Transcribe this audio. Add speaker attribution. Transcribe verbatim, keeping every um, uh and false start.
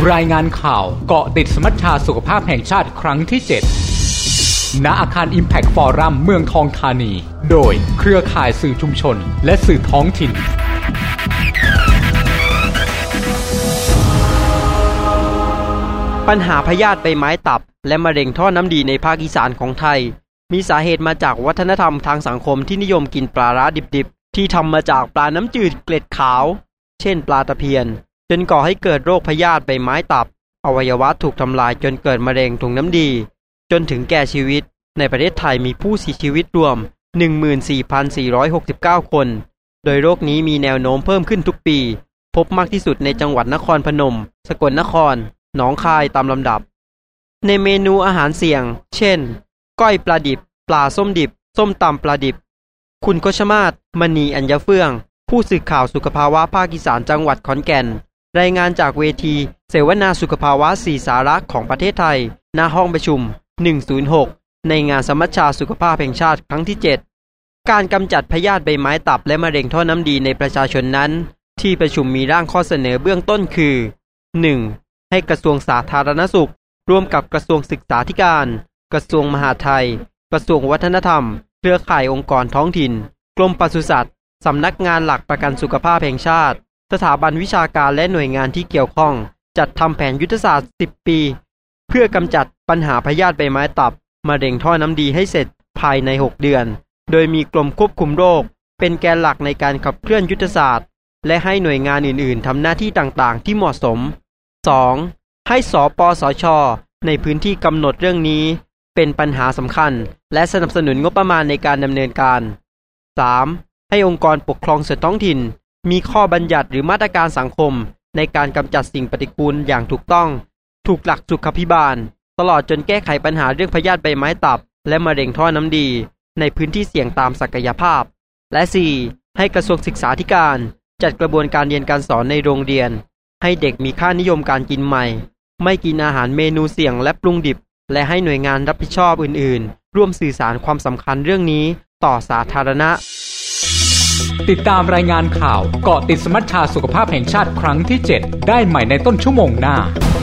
Speaker 1: รายงานข่าวเกาะติดสมัชชาสุขภาพแห่งชาติครั้งที่เจ็ดณอาคาร Impact Forum เมืองทองธานีโดยเครือข่ายสื่อชุมชนและสื่อท้องถิ่น
Speaker 2: ปัญหาพยาธิใบไม้ตับและมะเร็งท่อน้ำดีในภาคอีสานของไทยมีสาเหตุมาจากวัฒนธรรมทางสังคมที่นิยมกินปลาร้าดิบๆที่ทำมาจากปลาน้ำจืดเกล็ดขาวเช่นปลาตะเพียนจนก่อให้เกิดโรคพยาธิใบไม้ตับอวัยวะถูกทำลายจนเกิดมะเร็งถุงน้ำดีจนถึงแก่ชีวิตในประเทศไทยมีผู้เสียชีวิตรวม หนึ่งหมื่นสี่พันสี่ร้อยหกสิบเก้า คนโดยโรคนี้มีแนวโน้มเพิ่มขึ้นทุกปีพบมากที่สุดในจังหวัดนครพนมสกลนครหนองคายตามลำดับในเมนูอาหารเสี่ยงเช่นก้อยปลาดิบปลาส้มดิบส้มตำปลาดิบคุณโคชมาศมณีอัญญเฟื่องผู้สื่อข่าวสุขภาวะภาคอีสานจังหวัดขอนแก่นรายงานจากเวทีเสวนาสุขภาวะสี่สาระของประเทศไทยณห้องประชุมหนึ่งศูนย์หกในงานสมัชชาสุขภาพแห่งชาติครั้งที่เจ็ดการกำจัดพยาธิใบไม้ตับและมะเร็งท่อน้ำดีในประชาชนนั้นที่ประชุมมีร่างข้อเสนอเบื้องต้นคือ หนึ่ง. ให้กระทรวงสาธารณสุขร่วมกับกระทรวงศึกษาธิการกระทรวงมหาดไทยกระทรวงวัฒนธรรมเครือข่ายองค์กรท้องถิ่นกรมปศุสัตว์สำนักงานหลักประกันสุขภาพแห่งชาติสถาบันวิชาการและหน่วยงานที่เกี่ยวข้องจัดทำแผนยุทธศาสตร์สิบปีเพื่อกำจัดปัญหาพยาธิใบไม้ตับมะเร็งท่อน้ำดีให้เสร็จภายในหกเดือนโดยมีกรมควบคุมโรคเป็นแกนหลักในการขับเคลื่อนยุทธศาสตร์และให้หน่วยงานอื่นๆทำหน้าที่ต่างๆที่เหมาะสม สอง. ให้สปสช.ในพื้นที่กำหนดเรื่องนี้เป็นปัญหาสำคัญและสนับสนุนงบประมาณในการดำเนินการ สาม. ให้องค์กรปกครองส่วนท้องถิ่นมีข้อบัญญัติหรือมาตรการสังคมในการกำจัดสิ่งปฏิกูลอย่างถูกต้องถูกหลักสุขภิบาลตลอดจนแก้ไขปัญหาเรื่องพยาธิใบไม้ตับและมะเร็งท่อน้ำดีในพื้นที่เสี่ยงตามศักยภาพและ สี่. ให้กระทรวงศึกษาธิการจัดกระบวนการเรียนการสอนในโรงเรียนให้เด็กมีค่านิยมการกินใหม่ไม่กินอาหารเมนูเสี่ยงและปรุงดิบและให้หน่วยงานรับผิดชอบอื่นๆร่วมสื่อสารความสำคัญเรื่องนี้ต่อสาธารณะ
Speaker 1: ติดตามรายงานข่าวเกาะติดสมัชชาสุขภาพแห่งชาติครั้งที่เจ็ดได้ใหม่ในต้นชั่วโมงหน้า